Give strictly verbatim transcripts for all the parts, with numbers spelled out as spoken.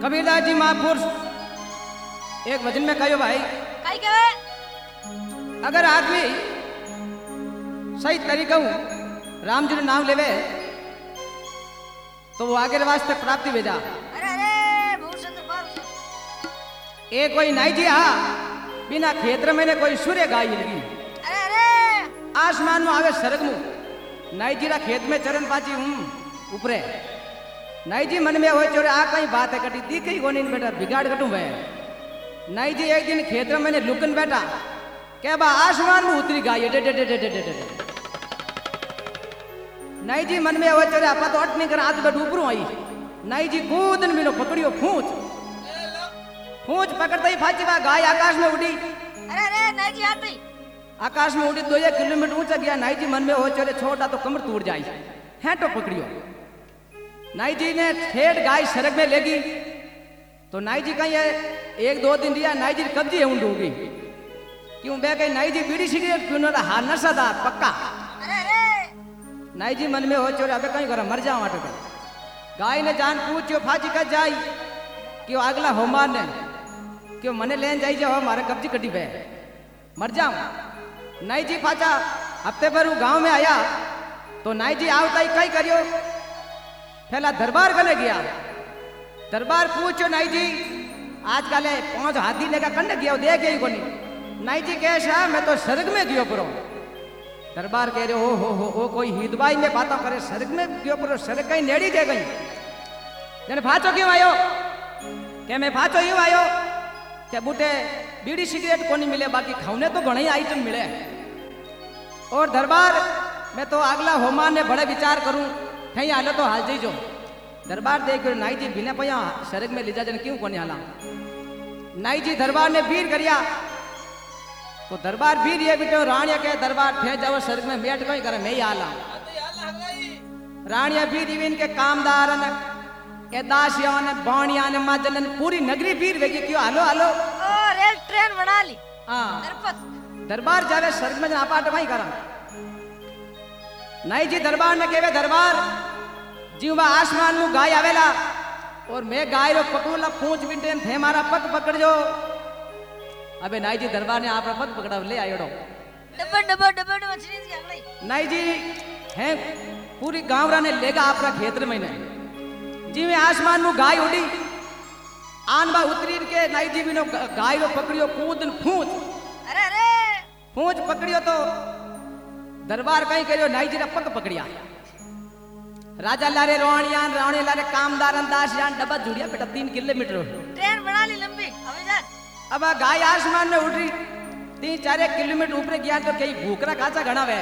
कबीरदास जी महापुरुष एक भजन में कहो भाई काई कहे अगर आदमी सही तरीका राम जी नाम लेवे तो वो आगे वास्ते प्राप्ति भेजा। अरे अरे बहुत सुंदर बात। एक कोई नाई जी हा बिना खेत्र में ने कोई सूर्य गाय लगी अरे अरे आसमान में आवे सरग मु नाई जी रा खेत में चरण पाची हूं ऊपरे नाई जी मन में हो चोरे आ कई बात है कटी दी कई कोनी बेटा बिगाड़ कटू वे नाई जी एक दिन खेत में ने लुकन बैठा के बा आसमान में उतरी गाय डे डे डे डे डे डे नाई जी मन में हो चोरे आपा तो अट नहीं कर हाथ बैठ ऊपरों आई नाई जी कूदन बिनो पकड़ियो फूंच फूंच पकड़ते ही फाची बा गाय आकाश में उड़ी। अरे अरे नाई जी हाथ नहीं आकाश में उड़ी दो एक किलोमीटर ऊंचा गया नाई जी मन में हो चले छोटा तो कमर टूट जाए हेटो पकड़ियो नाई जी ने ठेठ गाय सड़क में लेगी तो नाई जी कहीं है एक दो दिन दिया नाई जी कब्जी है ऊँगी क्यों बे कहीं नाई जी बीड़ी सिगरेट क्यों ना हार नशा था पक्का। अरे अरे नाई जी मन में हो चोरे अबे कहीं करा मर जाओ आटो गाय ने जान पूछो फाजी कर जाई क्यों अगला होमार ने क्यों मने लेन जाई जाओ हमारे कब्जी कटी पे मर जाऊं। नाई जी फाचा हफ्ते भर गांव में आया तो नाई जी आवता ही कई करियो पहला दरबार गले गया दरबार पूछो नाई जी आजकल पांच हाथी लेकर कंड गया दे गई कोनी नाई जी कैसा मैं तो स्वर्ग में गयो परो दरबार कह रहे हो हो हो ओ कोई हिदबाई में बातों करे स्वर्ग में गयो परो स्वर्ग कहीं नेड़ी के गई जने फाचो क्यों आयो के मैं फाचो यूं आयो के बूटे बीड़ी सिगरेट को नहीं मिले बाकी खाने तो घने आइटम मिले और दरबार मैं तो अगला होमान ने बड़े विचार करूं कहीं हालो तो हाल जी जो दरबार देख नाई जी बिना पया स्वर्ग में ले जा जन क्यों कोनी हाला नाई जी दरबार ने वीर करिया तो दरबार वीर ये बिटो रानिया के दरबार ठे जाओ स्वर्ग में बैठ कहीं करे मैं ही हाला रानिया वीर इनके कामदार ने के दासियों ने बाणिया ने माजन ने पूरी नगरी वीर वेगी क्यों हालो हालो ओ रेल ट्रेन बना ली हां दरपत दरबार जावे स्वर्ग में आपाट वहीं करा नाई जी दरबार ने केवे दरबार जीवा आसमान में गाय आवेला और मैं गाय रो पकड़ूला पूंछ बिंटे थे मारा पग पकड़ जो अबे नाई जी दरबार ने आप पग पकड़ा ले आयोड़ो डब्बा डब्बा डब्बा डब्बा चीज के अगले नाई जी हैं पूरी गांव रा ने लेगा आपका खेत्र में ने जीवे आसमान में गाय उड़ी आनबा उतरी के नाई जी बिनो गाय रो पकड़ियो कूदन पूंछ अरे अरे पूंछ पकड़ियो तो दरबार कहीं करियो नाई जी रा पग पकड़िया राजा लारे रोहणियान रावणे लारे कामदार दासियान डब्बा जुड़िया बेटा तीन किलोमीटर ट्रेन बना ली लंबी अबे जा अब गाय आसमान में उड़ रही तीन चार एक किलोमीटर ऊपर गया तो कई भूखरा काचा घना वे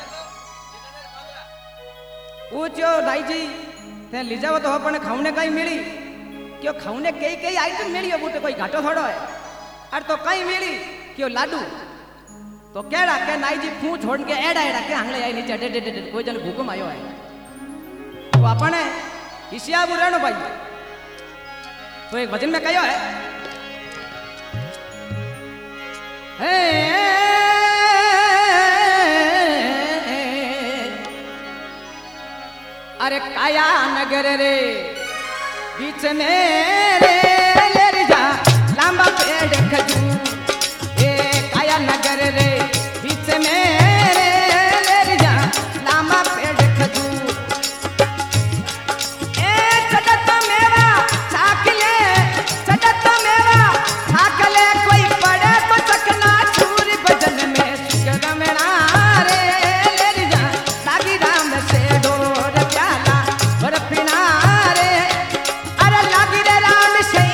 पूछो नाई जी ते ले जाओ तो अपन खाने कहीं मिली क्यों खाने कई कई आइटम मिली हो बूटे कोई घाटो थोड़ो है और तो कहीं मिली क्यों लाडू तो केड़ा के नाई जी फूं छोड़ के एड़ा एड़ा के हंगले आई नीचे डे डे डे कोई जन भूकम आयो है तो अपने हिसियाबू रहनो भाई तो एक भजन में कहो है हे अरे काया नगर रे बीच में रे ले जा लंबा पेड़ खजूर ए काया नगर रे बीच में रे ले जा लंबा पेड़ खजूर ए चटत मेवा छाकले चटत मेवा छाकले कोई पड़े तो चकना छूर बदन में सुगर मेरा रे ले जा लागी राम से डोर प्याला और पिना रे अरे लागी रे राम से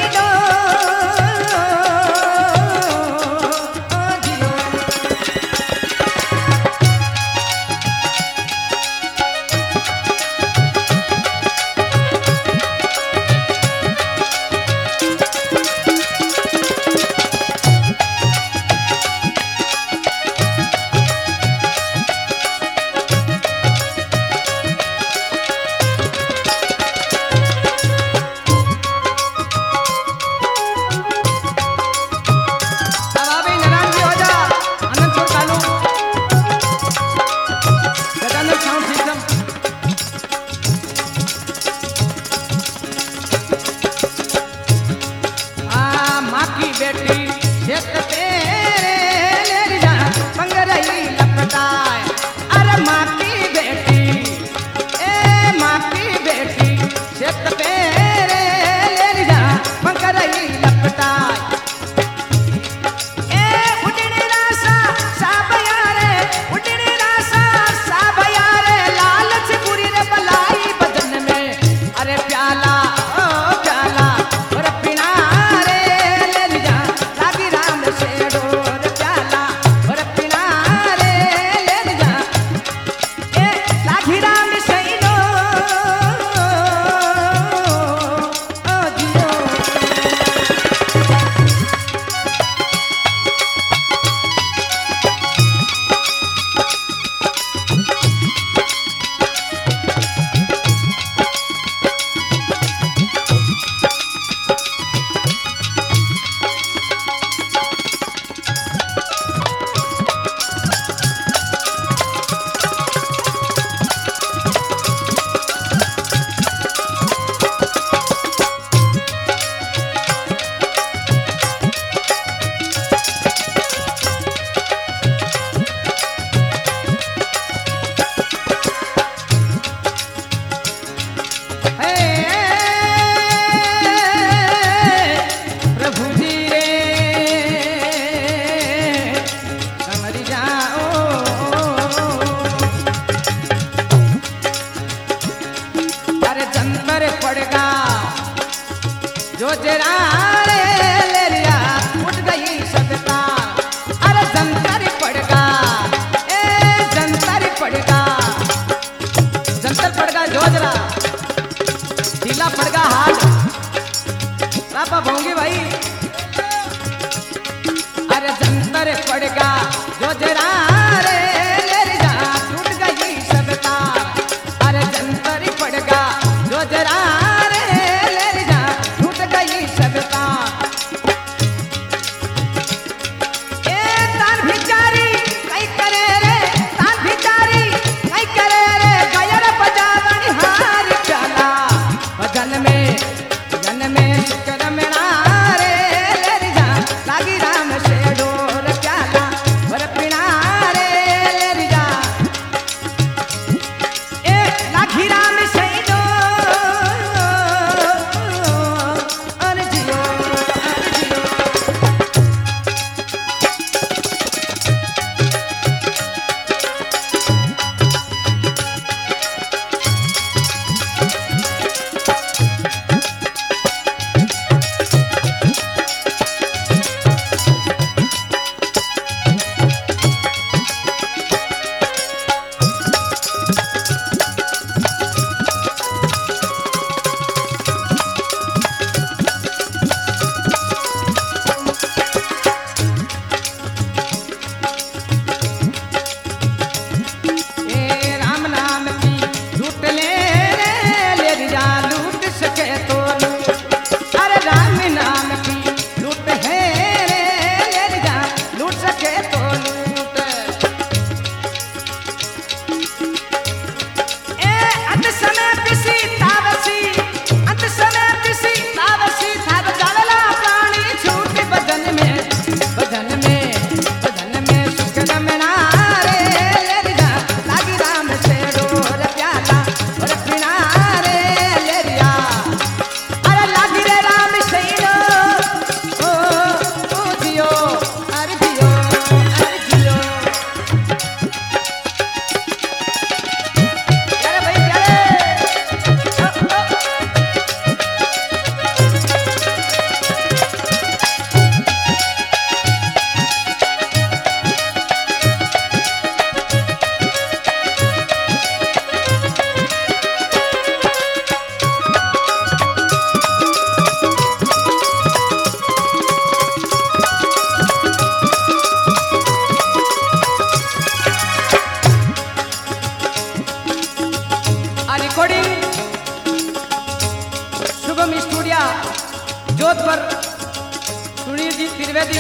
जोधपुर सुनील जी त्रिवेदी।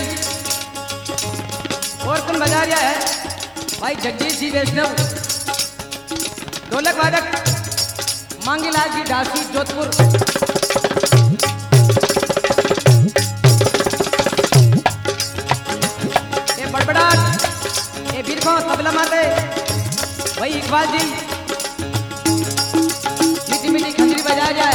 और कौन बजा रहा है? भाई जगदीश जी वैष्णव। ढोलक वादक मांगीलाल जी ढासी जोधपुर। ये बड़बड़ाट ये बिरखो तबला माते भाई इकबाल जी मीठी मीठी खंजरी बजा रहा